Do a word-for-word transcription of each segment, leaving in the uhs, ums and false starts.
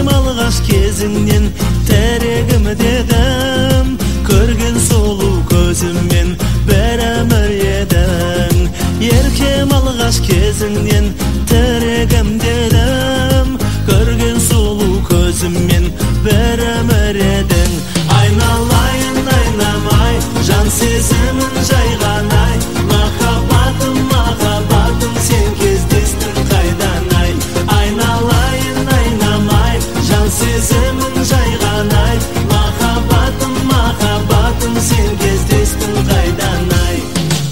алғаш кезіңнен тәрегім дедің, көрген сұлу көзіммен бір өмір едің. Еркем алғаш кезіңнен тәрегім дедім, көрген сұлу көзіммен бір өмір едің. Айналайын айнамай, жан сезімін жайғанай, махаббатым, махаббатым, сен кездестің қайдан ай. Айналайын айнамай, жан сезімін жайғанай, махаббатым, махаббатым, сен кездестің қайдан ай.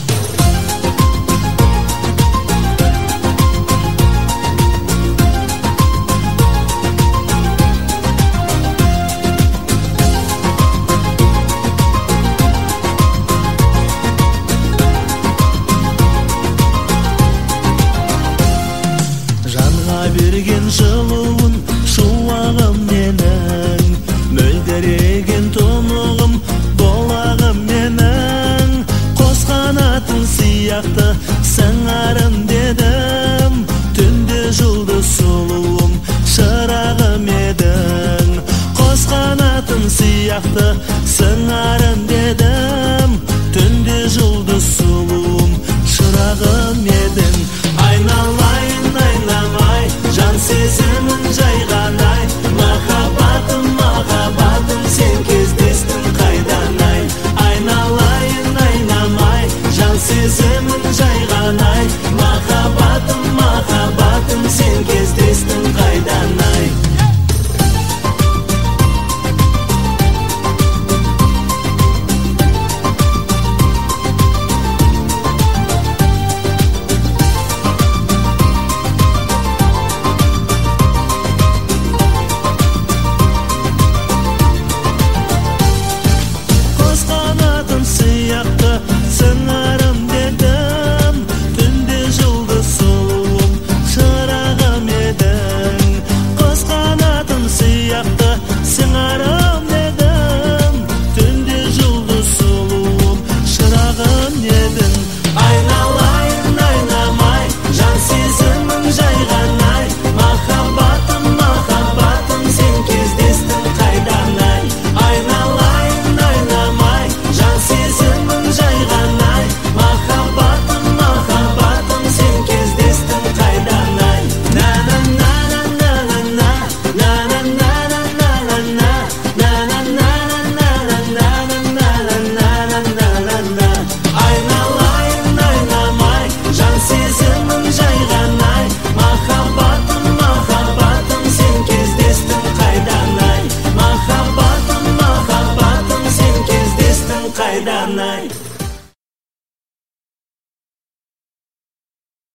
Берген жылуын шуағым менің, мөлдіреген тұнығым болағым менің. Қос қанатың сияқты сыңарым дедім, түнде жұлдыз сұлуым шырағым едің. Қос қанатың сияқты